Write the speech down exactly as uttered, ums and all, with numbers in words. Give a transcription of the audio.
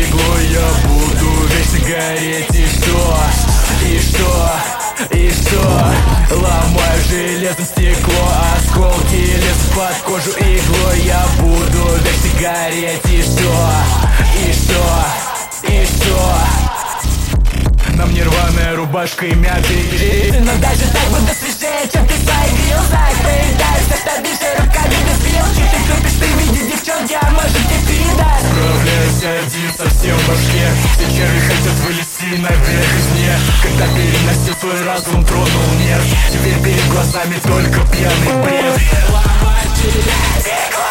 иглой я буду вечно гореть. И что? И что? И что? Ломаю железом стекло, осколки лезут под кожу иглой. Я буду вечно гореть. И что? И что? И что? На мне рваная рубашка и мятый джинсы, но даже так буду свежее, чем ты в своих грилзах. Поедаешься стабильше руками без вилки. Ты любишь, ты видишь девчонки, а может и ты, да? Справляюсь один совсем в башке. Все черви хотят вылезти наверх из мне. Когда переносил свой разум, тронул нерв. Теперь перед глазами только пьяный бред. Ломать через